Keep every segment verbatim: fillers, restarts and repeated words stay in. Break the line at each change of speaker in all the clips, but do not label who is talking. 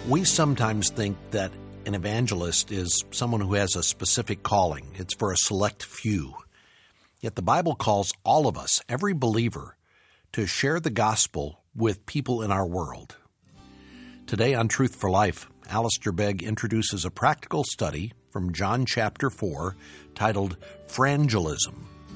We sometimes think that an evangelist is someone who has a specific calling. It's for a select few. Yet the Bible calls all of us, every believer, to share the gospel with people in our world. Today on Truth for Life, Alistair Begg introduces a practical study from John chapter four titled Frangelism.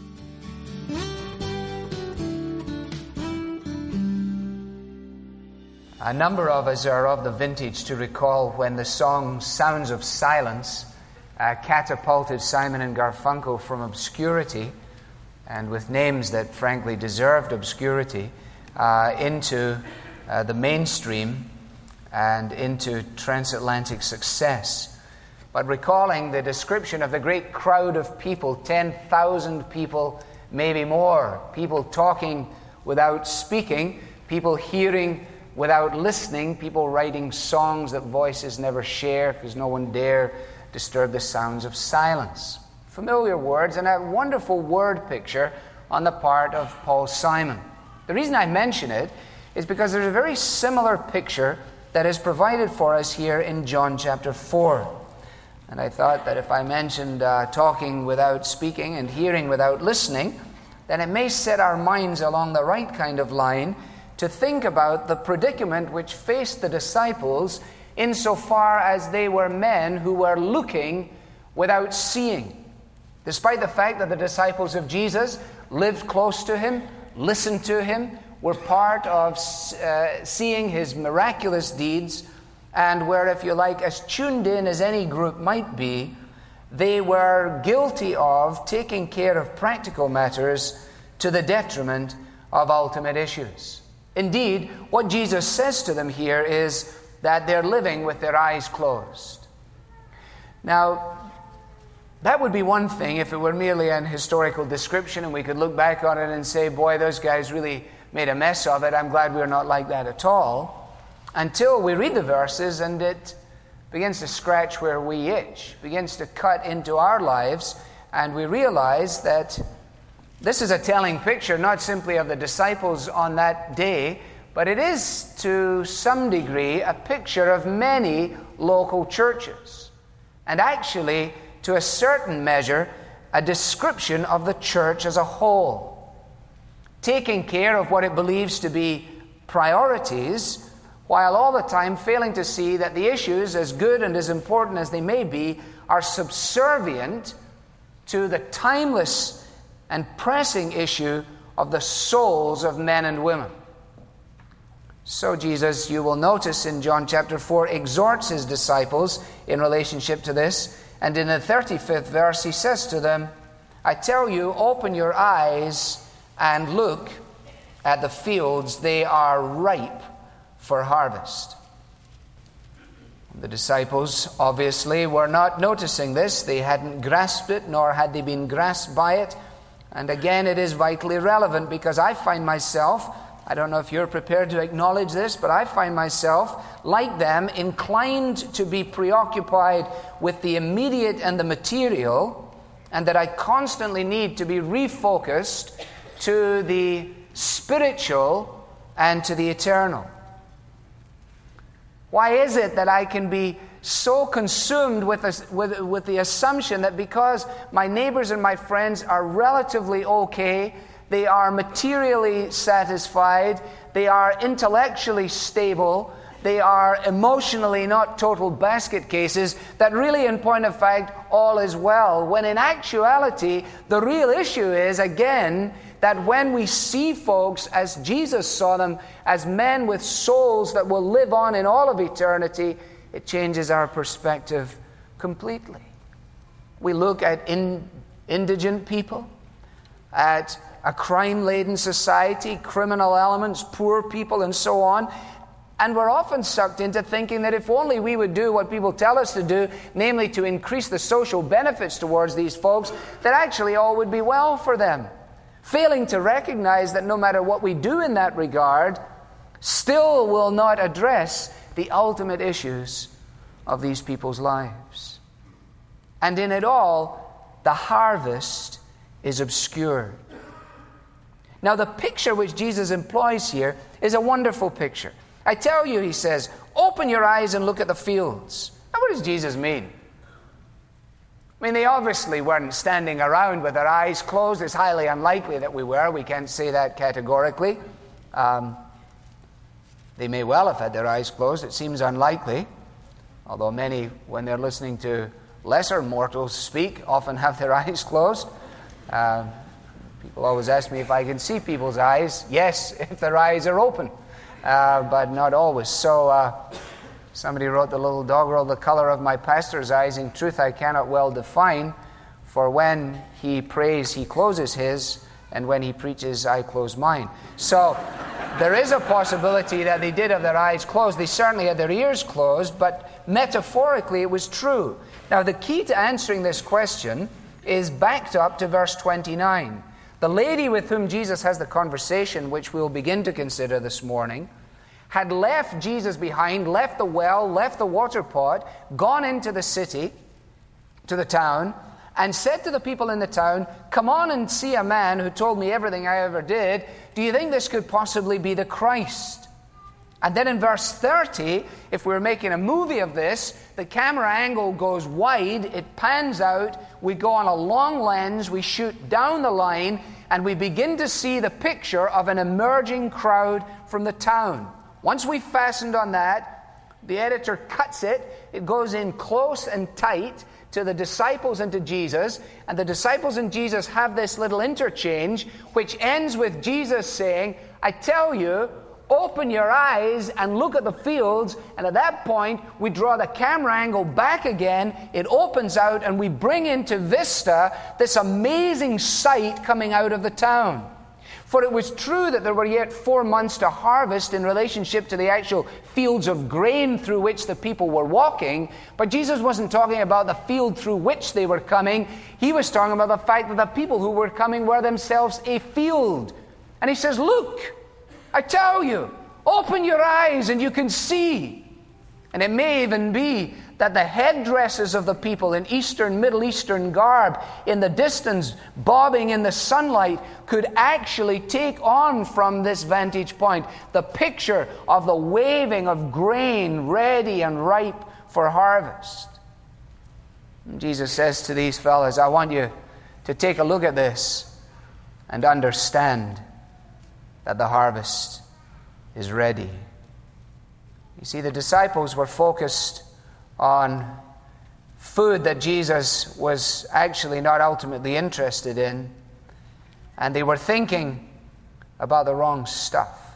A number of us are of the vintage to recall when the song Sounds of Silence uh, catapulted Simon and Garfunkel from obscurity, and with names that frankly deserved obscurity, uh, into uh, the mainstream and into transatlantic success. But recalling the description of the great crowd of people, ten thousand people, maybe more, people talking without speaking, people hearing without listening, people writing songs that voices never share because no one dare disturb the sounds of silence. Familiar words and a wonderful word picture on the part of Paul Simon. The reason I mention it is because there's a very similar picture that is provided for us here in John chapter four. And I thought that if I mentioned uh, talking without speaking and hearing without listening, then it may set our minds along the right kind of line to think about the predicament which faced the disciples insofar as they were men who were looking without seeing. Despite the fact that the disciples of Jesus lived close to him, listened to him, were part of uh, seeing his miraculous deeds, and were, if you like, as tuned in as any group might be, they were guilty of taking care of practical matters to the detriment of ultimate issues. Indeed, what Jesus says to them here is that they're living with their eyes closed. Now, that would be one thing if it were merely an historical description and we could look back on it and say, boy, those guys really made a mess of it. I'm glad we're not like that at all. Until we read the verses and it begins to scratch where we itch, begins to cut into our lives, and we realize that this is a telling picture, not simply of the disciples on that day, but it is, to some degree, a picture of many local churches. And actually, to a certain measure, a description of the church as a whole. Taking care of what it believes to be priorities, while all the time failing to see that the issues, as good and as important as they may be, are subservient to the timeless and pressing issue of the souls of men and women. So Jesus, you will notice in John chapter four, exhorts his disciples in relationship to this. And in the thirty-fifth verse, he says to them, I tell you, open your eyes and look at the fields. They are ripe for harvest. The disciples obviously were not noticing this. They hadn't grasped it, nor had they been grasped by it. And again, it is vitally relevant because I find myself, I don't know if you're prepared to acknowledge this, but I find myself, like them, inclined to be preoccupied with the immediate and the material, and that I constantly need to be refocused to the spiritual and to the eternal. Why is it that I can be so consumed with, a, with, with the assumption that because my neighbors and my friends are relatively okay, they are materially satisfied, they are intellectually stable, they are emotionally not total basket cases, that really in point of fact all is well, when in actuality the real issue is, again, that when we see folks as Jesus saw them, as men with souls that will live on in all of eternity, it changes our perspective completely. We look at in, indigent people, at a crime-laden society, criminal elements, poor people, and so on, and we're often sucked into thinking that if only we would do what people tell us to do, namely to increase the social benefits towards these folks, that actually all would be well for them. Failing to recognize that no matter what we do in that regard, still will not address the ultimate issues of these people's lives. And in it all, the harvest is obscured. Now, the picture which Jesus employs here is a wonderful picture. I tell you, he says, open your eyes and look at the fields. Now, what does Jesus mean? I mean, they obviously weren't standing around with their eyes closed. It's highly unlikely that we were. We can't say that categorically. Um, they may well have had their eyes closed. It seems unlikely. Although many, when they're listening to lesser mortals speak, often have their eyes closed. Uh, people always ask me if I can see people's eyes. Yes, if their eyes are open, uh, but not always. So uh, somebody wrote the little doggerel, the color of my pastor's eyes, in truth I cannot well define, for when he prays, he closes his, and when he preaches, I close mine. So there is a possibility that they did have their eyes closed. They certainly had their ears closed, but metaphorically it was true. Now, the key to answering this question is backed up to verse twenty-nine. The lady with whom Jesus has the conversation, which we'll begin to consider this morning, had left Jesus behind, left the well, left the water pot, gone into the city, to the town, and said to the people in the town, "Come on and see a man who told me everything I ever did. Do you think this could possibly be the Christ?" And then in verse thirty, if we were making a movie of this, the camera angle goes wide, it pans out, we go on a long lens, we shoot down the line, and we begin to see the picture of an emerging crowd from the town. Once we've fastened on that, the editor cuts it, it goes in close and tight to the disciples and to Jesus, and the disciples and Jesus have this little interchange, which ends with Jesus saying, "I tell you, open your eyes and look at the fields." And at that point, we draw the camera angle back again, it opens out, and we bring into vista this amazing sight coming out of the town. For it was true that there were yet four months to harvest in relationship to the actual fields of grain through which the people were walking, but Jesus wasn't talking about the field through which they were coming. He was talking about the fact that the people who were coming were themselves a field. And he says, "Look, I tell you, open your eyes and you can see." And it may even be that the headdresses of the people in Eastern, Middle Eastern garb in the distance, bobbing in the sunlight, could actually take on from this vantage point the picture of the waving of grain ready and ripe for harvest. And Jesus says to these fellas, "I want you to take a look at this and understand that the harvest is ready." You see, the disciples were focused on food that Jesus was actually not ultimately interested in, and they were thinking about the wrong stuff.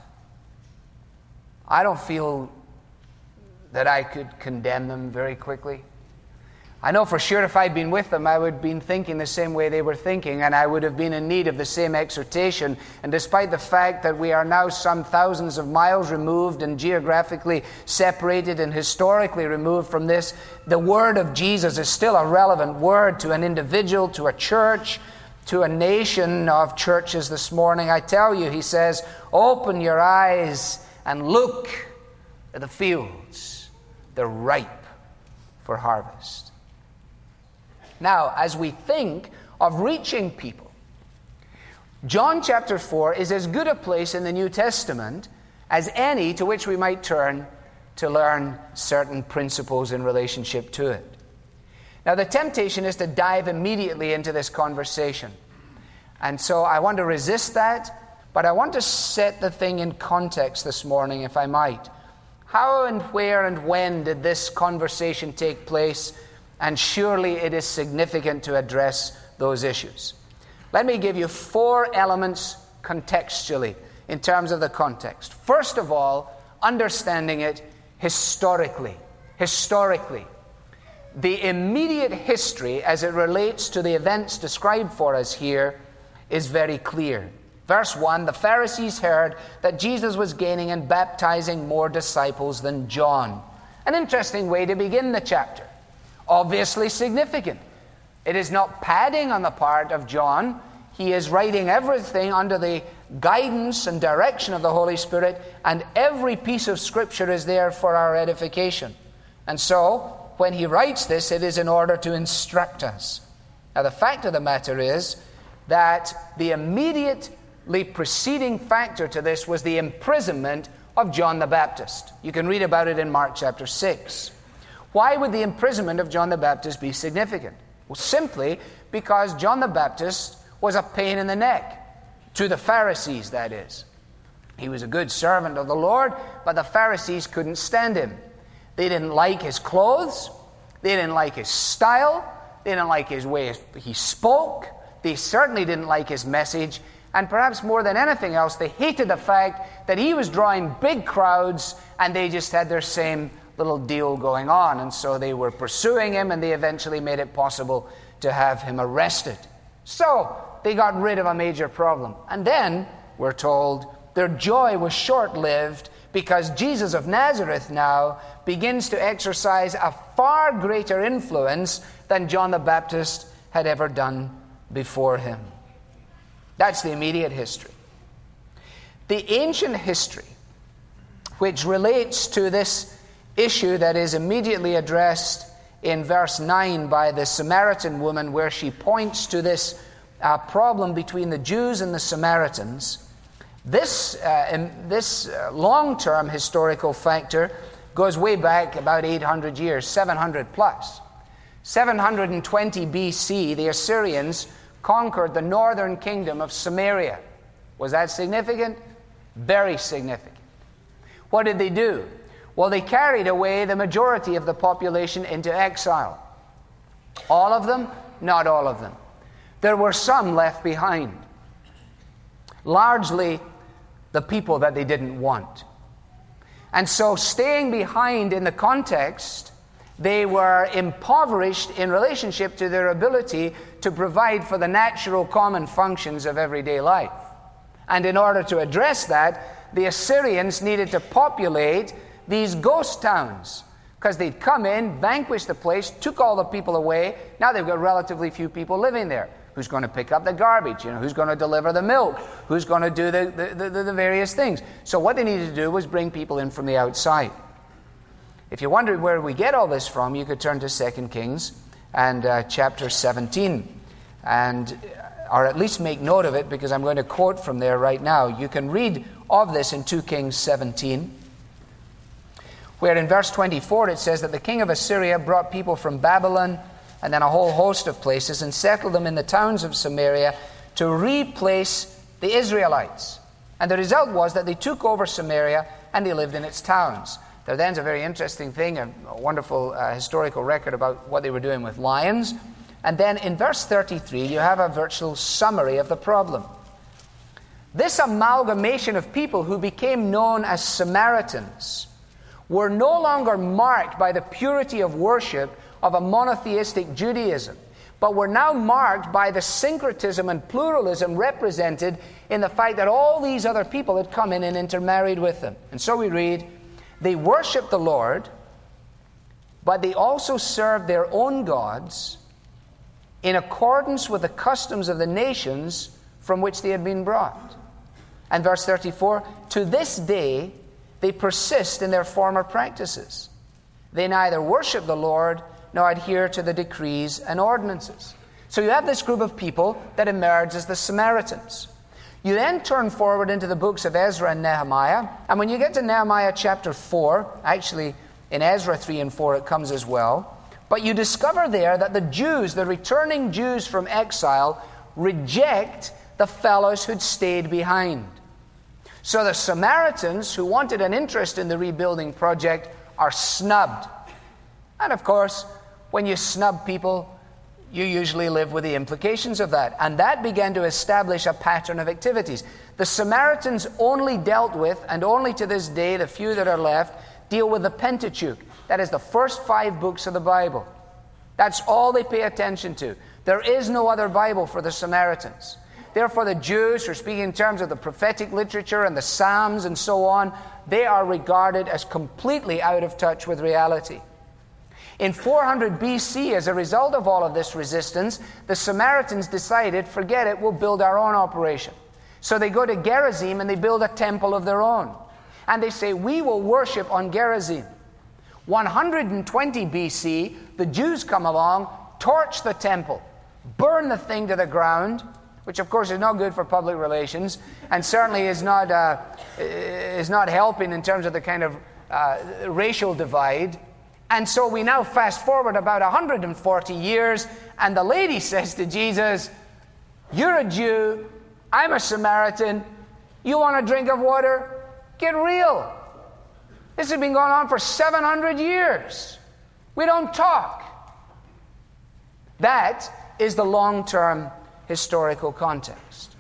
I don't feel that I could condemn them very quickly. I know for sure if I'd been with them, I would have been thinking the same way they were thinking, and I would have been in need of the same exhortation. And despite the fact that we are now some thousands of miles removed and geographically separated and historically removed from this, the word of Jesus is still a relevant word to an individual, to a church, to a nation of churches this morning. I tell you, he says, open your eyes and look at the fields. They're ripe for harvest. Now, as we think of reaching people, John chapter four is as good a place in the New Testament as any to which we might turn to learn certain principles in relationship to it. Now, the temptation is to dive immediately into this conversation. And so I want to resist that, but I want to set the thing in context this morning, if I might. How and where and when did this conversation take place? And surely it is significant to address those issues. Let me give you four elements contextually in terms of the context. First of all, understanding it historically. Historically. The immediate history as it relates to the events described for us here is very clear. Verse one, the Pharisees heard that Jesus was gaining and baptizing more disciples than John. An interesting way to begin the chapter. Obviously significant. It is not padding on the part of John. He is writing everything under the guidance and direction of the Holy Spirit, and every piece of Scripture is there for our edification. And so, when he writes this, it is in order to instruct us. Now, the fact of the matter is that the immediately preceding factor to this was the imprisonment of John the Baptist. You can read about it in Mark chapter six. Why would the imprisonment of John the Baptist be significant? Well, simply because John the Baptist was a pain in the neck, to the Pharisees, that is. He was a good servant of the Lord, but the Pharisees couldn't stand him. They didn't like his clothes. They didn't like his style. They didn't like his way he spoke. They certainly didn't like his message. And perhaps more than anything else, they hated the fact that he was drawing big crowds and they just had their same little deal going on. And so they were pursuing him, and they eventually made it possible to have him arrested. So they got rid of a major problem. And then, we're told, their joy was short-lived, because Jesus of Nazareth now begins to exercise a far greater influence than John the Baptist had ever done before him. That's the immediate history. The ancient history, which relates to this issue that is immediately addressed in verse nine by the Samaritan woman, where she points to this uh, problem between the Jews and the Samaritans, this, uh, in, this uh, long-term historical factor goes way back about eight hundred years, seven hundred plus. seven hundred twenty B C, the Assyrians conquered the northern kingdom of Samaria. Was that significant? Very significant. What did they do? Well, they carried away the majority of the population into exile. All of them? Not all of them. There were some left behind. Largely the people that they didn't want. And so, staying behind in the context, they were impoverished in relationship to their ability to provide for the natural common functions of everyday life. And in order to address that, the Assyrians needed to populate these ghost towns, because they'd come in, vanquished the place, took all the people away. Now they've got relatively few people living there. Who's going to pick up the garbage? You know, who's going to deliver the milk? Who's going to do the, the, the, the various things? So what they needed to do was bring people in from the outside. If you wondered where we get all this from, you could turn to Second Kings and uh, chapter seventeen, and or at least make note of it, because I'm going to quote from there right now. You can read of this in Second Kings seventeen, where in verse twenty-four it says that the king of Assyria brought people from Babylon and then a whole host of places and settled them in the towns of Samaria to replace the Israelites. And the result was that they took over Samaria and they lived in its towns. There then's a very interesting thing, a wonderful uh, historical record about what they were doing with lions. And then in verse thirty-three, you have a virtual summary of the problem. This amalgamation of people who became known as Samaritans were no longer marked by the purity of worship of a monotheistic Judaism, but were now marked by the syncretism and pluralism represented in the fact that all these other people had come in and intermarried with them. And so we read, they worshiped the Lord, but they also served their own gods in accordance with the customs of the nations from which they had been brought. And verse thirty-four, to this day they persist in their former practices. They neither worship the Lord nor adhere to the decrees and ordinances. So you have this group of people that emerge as the Samaritans. You then turn forward into the books of Ezra and Nehemiah, and when you get to Nehemiah chapter four, actually in Ezra three and four it comes as well, but you discover there that the Jews, the returning Jews from exile, reject the fellows who'd stayed behind. So the Samaritans, who wanted an interest in the rebuilding project, are snubbed. And of course, when you snub people, you usually live with the implications of that. And that began to establish a pattern of activities. The Samaritans only dealt with, and only to this day, the few that are left, deal with the Pentateuch. That is the first five books of the Bible. That's all they pay attention to. There is no other Bible for the Samaritans. Therefore, the Jews, who are speaking in terms of the prophetic literature and the Psalms and so on, they are regarded as completely out of touch with reality. In four hundred B C, as a result of all of this resistance, the Samaritans decided, forget it, we'll build our own operation. So they go to Gerizim and they build a temple of their own. And they say, we will worship on Gerizim. one hundred twenty B C, the Jews come along, torch the temple, burn the thing to the ground. which of course is not good for public relations, and certainly is not uh, is not helping in terms of the kind of uh, racial divide. And so we now fast forward about one hundred forty years, and the lady says to Jesus, "You're a Jew, I'm a Samaritan, you want a drink of water? Get real. This has been going on for seven hundred years. We don't talk." That is the long-term historical context.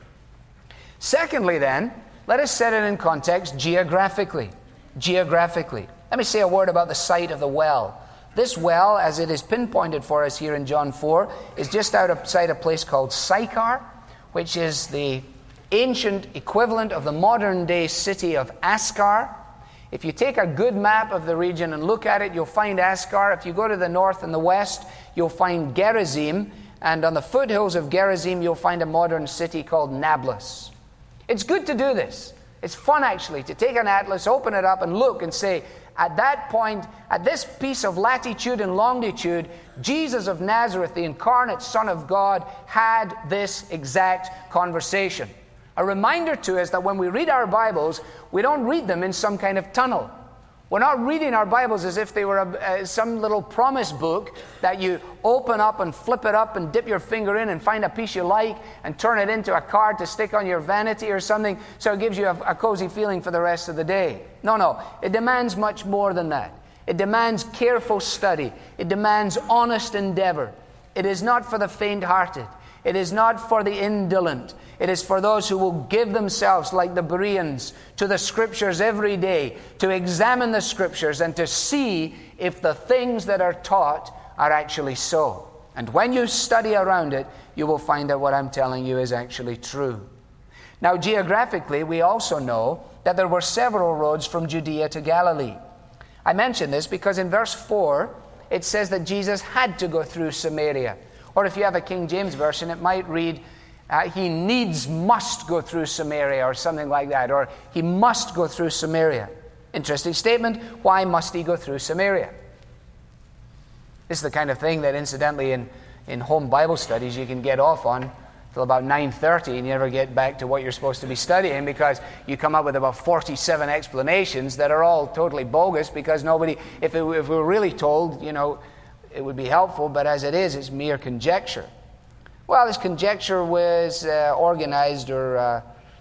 Secondly, then, let us set it in context geographically. Geographically. Let me say a word about the site of the well. This well, as it is pinpointed for us here in John four, is just outside a place called Sychar, which is the ancient equivalent of the modern-day city of Ascar. If you take a good map of the region and look at it, you'll find Ascar. If you go to the north and the west, you'll find Gerizim. And on the foothills of Gerizim, you'll find a modern city called Nablus. It's good to do this. It's fun, actually, to take an atlas, open it up, and look and say, at that point, at this piece of latitude and longitude, Jesus of Nazareth, the incarnate Son of God, had this exact conversation. A reminder to us that when we read our Bibles, we don't read them in some kind of tunnel. We're not reading our Bibles as if they were a, uh, some little promise book that you open up and flip it up and dip your finger in and find a piece you like and turn it into a card to stick on your vanity or something so it gives you a, a cozy feeling for the rest of the day. No, no. It demands much more than that. It demands careful study. It demands honest endeavor. It is not for the faint-hearted. It is not for the indolent. It is for those who will give themselves, like the Bereans, to the Scriptures every day, to examine the Scriptures and to see if the things that are taught are actually so. And when you study around it, you will find that what I'm telling you is actually true. Now, geographically, we also know that there were several roads from Judea to Galilee. I mention this because in verse four, it says that Jesus had to go through Samaria. Or if you have a King James version, it might read, uh, he needs must go through Samaria, or something like that. Or he must go through Samaria. Interesting statement. Why must he go through Samaria? This is the kind of thing that, incidentally, in, in home Bible studies, you can get off on till about nine thirty, and you never get back to what you're supposed to be studying because you come up with about forty-seven explanations that are all totally bogus because nobody, if, it, if we were really told, you know, it would be helpful, but as it is, it's mere conjecture. Well, this conjecture was uh, organized or uh,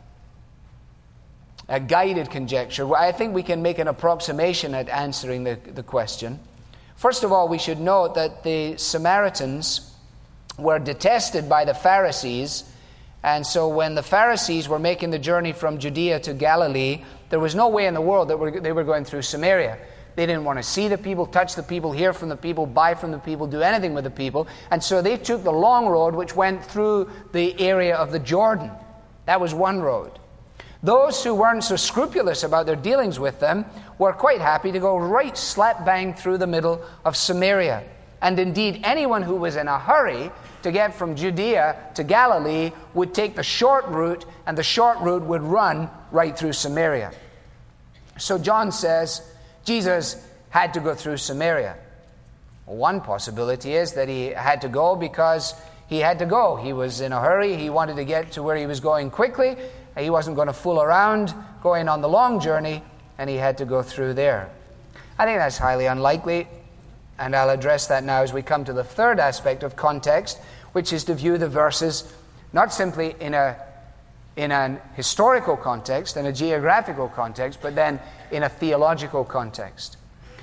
a guided conjecture. I think we can make an approximation at answering the, the question. First of all, we should note that the Samaritans were detested by the Pharisees, and so when the Pharisees were making the journey from Judea to Galilee, there was no way in the world that we're, they were going through Samaria. They didn't want to see the people, touch the people, hear from the people, buy from the people, do anything with the people. And so they took the long road, which went through the area of the Jordan. That was one road. Those who weren't so scrupulous about their dealings with them were quite happy to go right slap bang through the middle of Samaria. And indeed, anyone who was in a hurry to get from Judea to Galilee would take the short route, and the short route would run right through Samaria. So John says, Jesus had to go through Samaria. One possibility is that he had to go because he had to go. He was in a hurry. He wanted to get to where he was going quickly. He wasn't going to fool around going on the long journey, and he had to go through there. I think that's highly unlikely, and I'll address that now as we come to the third aspect of context, which is to view the verses not simply in a in an historical context and a geographical context, but then in a theological context.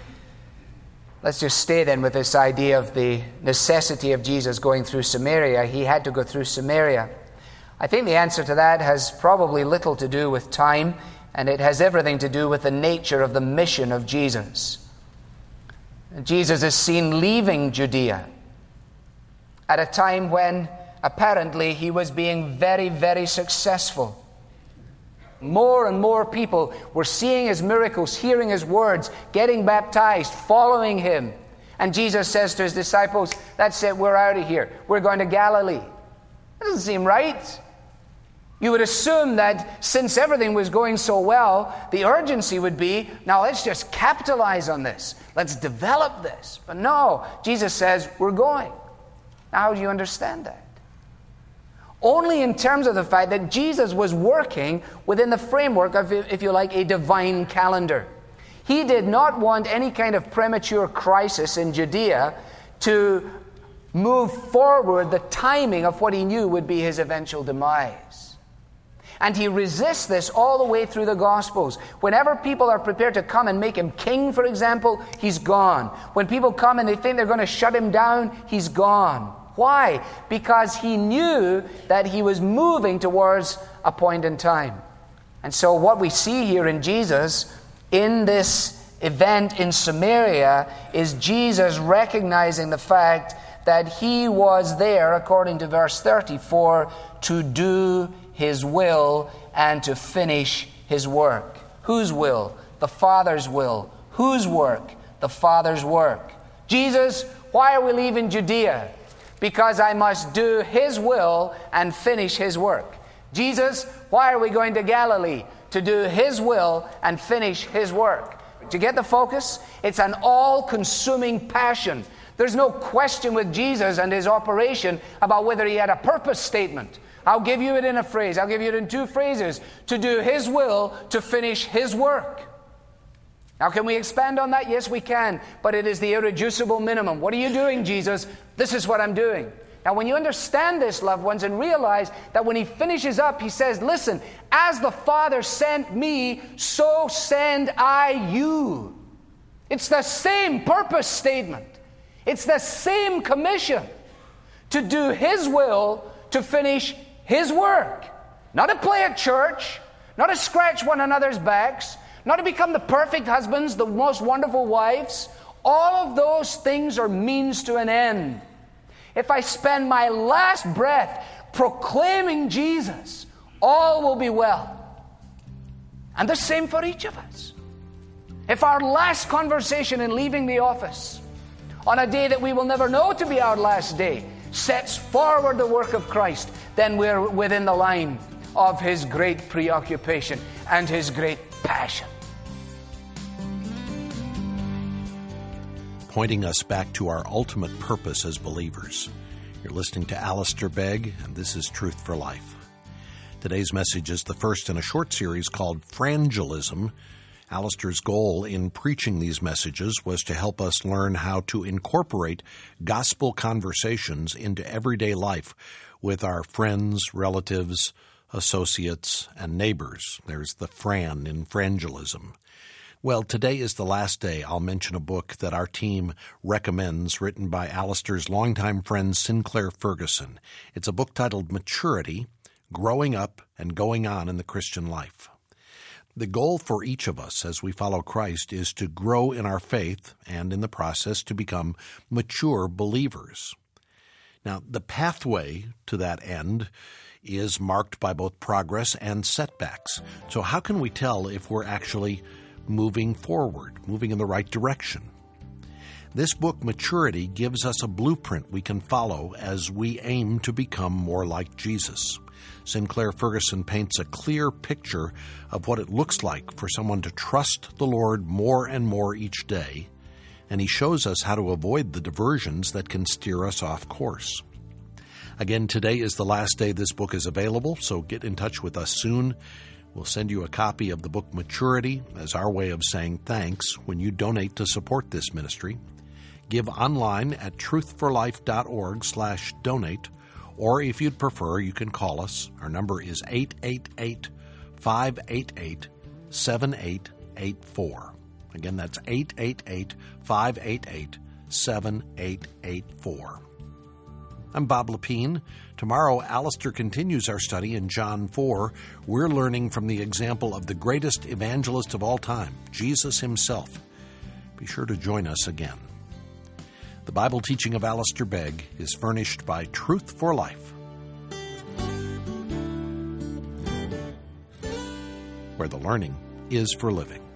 Let's just stay then with this idea of the necessity of Jesus going through Samaria. He had to go through Samaria. I think the answer to that has probably little to do with time, and it has everything to do with the nature of the mission of Jesus. Jesus is seen leaving Judea at a time when apparently he was being very, very successful. More and more people were seeing his miracles, hearing his words, getting baptized, following him. And Jesus says to his disciples, that's it, we're out of here. We're going to Galilee. That doesn't seem right. You would assume that since everything was going so well, the urgency would be, now let's just capitalize on this. Let's develop this. But no, Jesus says, we're going. Now, how do you understand that? only in terms of the fact that Jesus was working within the framework of, if you like, a divine calendar. He did not want any kind of premature crisis in Judea to move forward the timing of what he knew would be his eventual demise. And he resists this all the way through the Gospels. Whenever people are prepared to come and make him king, for example, he's gone. When people come and they think they're going to shut him down, he's gone. Why? Because he knew that he was moving towards a point in time. And so what we see here in Jesus, in this event in Samaria, is Jesus recognizing the fact that he was there, according to verse thirty-four, to do his will and to finish his work. Whose will? The Father's will. Whose work? The Father's work. Jesus, why are we leaving Judea? Because I must do his will and finish his work. Jesus, why are we going to Galilee? To do his will and finish his work. Do you get the focus? It's an all-consuming passion. There's no question with Jesus and his operation about whether he had a purpose statement. I'll give you it in a phrase. I'll give you it in two phrases. To do his will, to finish his work. Now, can we expand on that? Yes, we can. But it is the irreducible minimum. What are you doing, Jesus? This is what I'm doing. Now, when you understand this, loved ones, and realize that when he finishes up, he says, listen, as the Father sent me, so send I you. It's the same purpose statement. It's the same commission to do his will, to finish his work. Not to play at church, not to scratch one another's backs, not to become the perfect husbands, the most wonderful wives. All of those things are means to an end. If I spend my last breath proclaiming Jesus, all will be well. And the same for each of us. If our last conversation in leaving the office, on a day that we will never know to be our last day, sets forward the work of Christ, then we're within the line of his great preoccupation and his great passion.
Pointing us back to our ultimate purpose as believers. You're listening to Alistair Begg, and this is Truth for Life. Today's message is the first in a short series called Frangelism. Alistair's goal in preaching these messages was to help us learn how to incorporate gospel conversations into everyday life with our friends, relatives, associates, and neighbors. There's the Fran in Frangelism. Well, today is the last day I'll mention a book that our team recommends, written by Alistair's longtime friend Sinclair Ferguson. It's a book titled Maturity, Growing Up and Going On in the Christian Life. The goal for each of us as we follow Christ is to grow in our faith and in the process to become mature believers. Now, the pathway to that end is marked by both progress and setbacks. So how can we tell if we're actually moving forward, moving in the right direction? This book, Maturity, gives us a blueprint we can follow as we aim to become more like Jesus. Sinclair Ferguson paints a clear picture of what it looks like for someone to trust the Lord more and more each day, and he shows us how to avoid the diversions that can steer us off course. Again, today is the last day this book is available, so get in touch with us soon. We'll send you a copy of the book Maturity as our way of saying thanks when you donate to support this ministry. Give online at truthforlife.org slash donate, or if you'd prefer, you can call us. Our number is eight eight eight, five eight eight, seven eight eight four. Again, that's eight eight eight, five eight eight, seven eight eight four. I'm Bob Lepine. Tomorrow, Alistair continues our study in John four. We're learning from the example of the greatest evangelist of all time, Jesus himself. Be sure to join us again. The Bible teaching of Alistair Begg is furnished by Truth for Life, where the learning is for living.